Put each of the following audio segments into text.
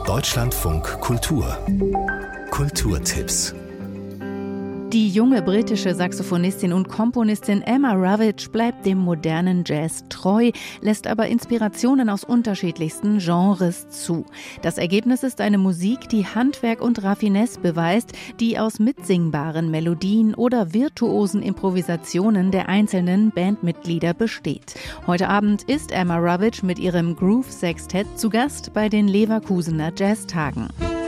Deutschlandfunk Kultur. Kulturtipps. Die junge britische Saxophonistin und Komponistin Emma Ravage bleibt dem modernen Jazz treu, lässt aber Inspirationen aus unterschiedlichsten Genres zu. Das Ergebnis ist eine Musik, die Handwerk und Raffinesse beweist, die aus mitsingbaren Melodien oder virtuosen Improvisationen der einzelnen Bandmitglieder besteht. Heute Abend ist Emma Ravage mit ihrem Groove Sextett zu Gast bei den Leverkusener Jazztagen.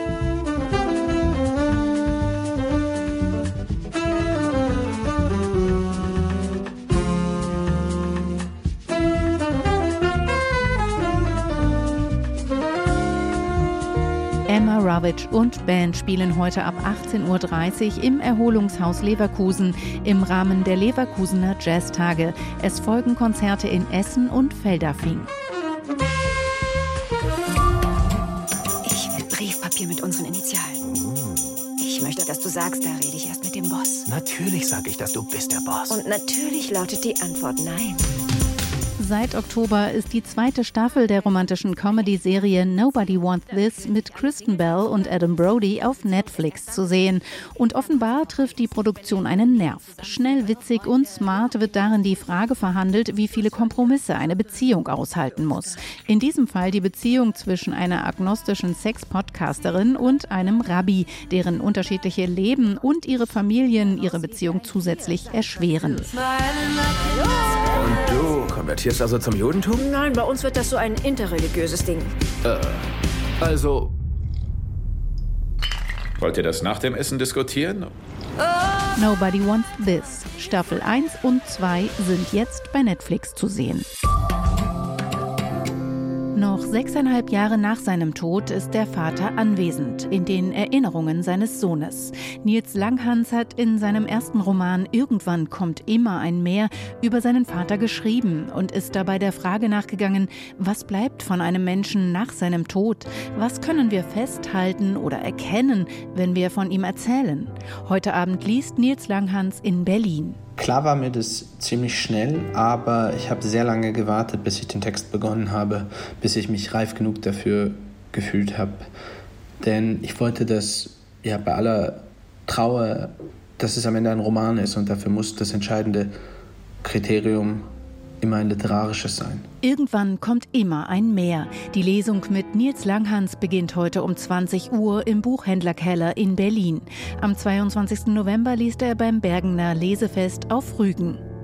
Emma Ravage und Band spielen heute ab 18:30 Uhr im Erholungshaus Leverkusen im Rahmen der Leverkusener Jazztage. Es folgen Konzerte in Essen und Feldafing. Ich will Briefpapier mit unseren Initialen. Ich möchte, dass du sagst, da rede ich erst mit dem Boss. Natürlich sage ich, dass du bist der Boss. Und natürlich lautet die Antwort nein. Seit Oktober ist die zweite Staffel der romantischen Comedy-Serie Nobody Wants This mit Kristen Bell und Adam Brody auf Netflix zu sehen. Und offenbar trifft die Produktion einen Nerv. Schnell, witzig und smart wird darin die Frage verhandelt, wie viele Kompromisse eine Beziehung aushalten muss. In diesem Fall die Beziehung zwischen einer agnostischen Sex-Podcasterin und einem Rabbi, deren unterschiedliche Leben und ihre Familien ihre Beziehung zusätzlich erschweren. Und du konvertierst also zum Judentum? Nein, bei uns wird das so ein interreligiöses Ding. Also... Wollt ihr das nach dem Essen diskutieren? Nobody Wants This. Staffel 1 und 2 sind jetzt bei Netflix zu sehen. Noch 6,5 Jahre nach seinem Tod ist der Vater anwesend, in den Erinnerungen seines Sohnes. Nils Langhans hat in seinem ersten Roman Irgendwann kommt immer ein Meer über seinen Vater geschrieben und ist dabei der Frage nachgegangen, was bleibt von einem Menschen nach seinem Tod? Was können wir festhalten oder erkennen, wenn wir von ihm erzählen? Heute Abend liest Nils Langhans in Berlin. Klar war mir das ziemlich schnell, aber ich habe sehr lange gewartet, bis ich den Text begonnen habe, bis ich mich reif genug dafür gefühlt habe. Denn ich wollte, dass bei aller Trauer, dass es am Ende ein Roman ist und dafür muss das entscheidende Kriterium immer ein literarisches sein. Irgendwann kommt immer ein Meer. Die Lesung mit Nils Langhans beginnt heute um 20 Uhr im Buchhändlerkeller in Berlin. Am 22. November liest er beim Bergener Lesefest auf Rügen.